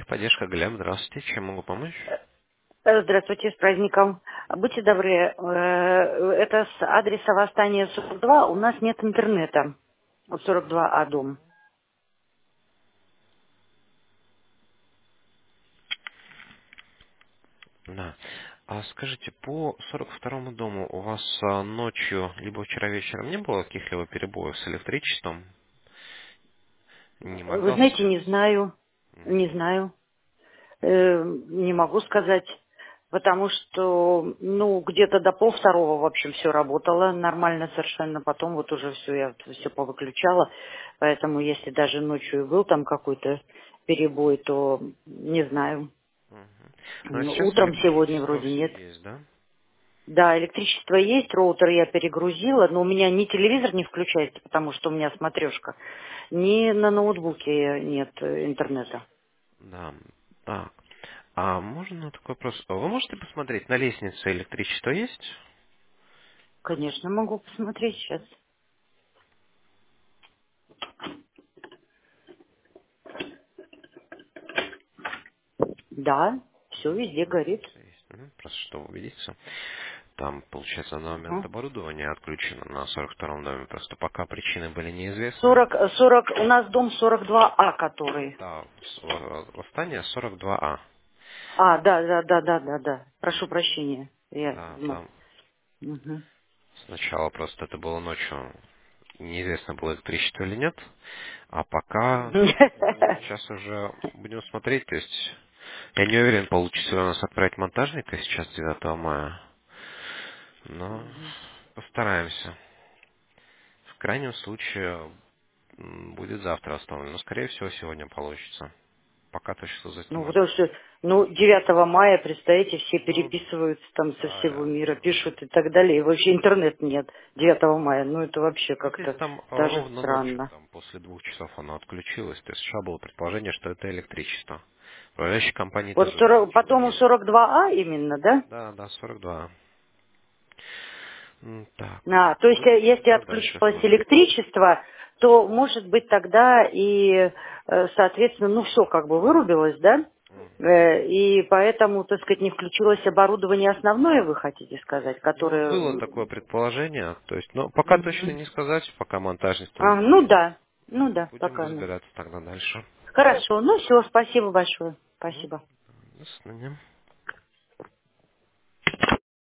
Техподдержка Глеб, здравствуйте, чем могу помочь? Здравствуйте, с праздником. Будьте добры, это с адреса Восстания 42. У нас нет интернета. 42А дом. Да. А скажите, по 42-му дому у вас ночью, либо вчера вечером не было каких-либо перебоев с электричеством? Не Вы моргал знаете, свет? не знаю. Не Мгм. знаю. Не могу сказать. Потому что, где-то до полвторого, в общем, все работало нормально совершенно. Потом вот уже все, я все повыключала. Поэтому, если даже ночью и был там какой-то перебой, то не знаю. Мгм. Ну а сейчас Утром сегодня электричество вроде все нет. есть, да? Да, электричество есть, роутер я перегрузила, но у меня ни телевизор не включается, потому что у меня смотрешка, ни на ноутбуке нет интернета. Да. Так. А можно такой вопрос? Вы можете посмотреть, на лестнице электричество есть? Конечно, могу посмотреть сейчас. Да, все везде горит. Лестница есть. Просто чтобы убедиться. Там, получается, на момент Ага. оборудования отключено на 42-м доме. Просто пока причины были неизвестны. 40, у нас дом 42А, который. Да, восстание 42А. Да. Прошу прощения. Я, Да, ну, там мгм. сначала просто это было ночью. Неизвестно, было электричество или нет. А пока сейчас уже будем смотреть. То есть я не уверен, получится ли у нас отправить монтажника сейчас 9 мая. Но постараемся. В крайнем случае будет завтра оставлено. Но, скорее всего, сегодня получится. Пока точно сказать не Ну, могу. потому что, 9 мая, представляете, все Ну, переписываются там со всего да, мира, пишут и так далее. И вообще интернет нет 9 мая. Ну, это вообще ну, то есть как-то там даже ровно ночью, странно. там, после 2 часов оно отключилось. То есть сначала было предположение, что это электричество. Управляющей компании Вот тоже озвучивали. потом у 42А именно, да? Да, да, 42. Так, То есть, будем если тогда дальше отключилось смотреть. электричество, то, может быть, тогда и, соответственно, все как бы вырубилось, да? Мгм. И поэтому, так сказать, не включилось оборудование основное, вы хотите сказать, Ну, которое... было такое предположение. То есть, но пока точно Мгм. не сказать, пока монтажник не Ну приедет. да, Будем пока ну. разбираться тогда дальше. Хорошо, все, спасибо большое. Мгм. Спасибо. До свидания.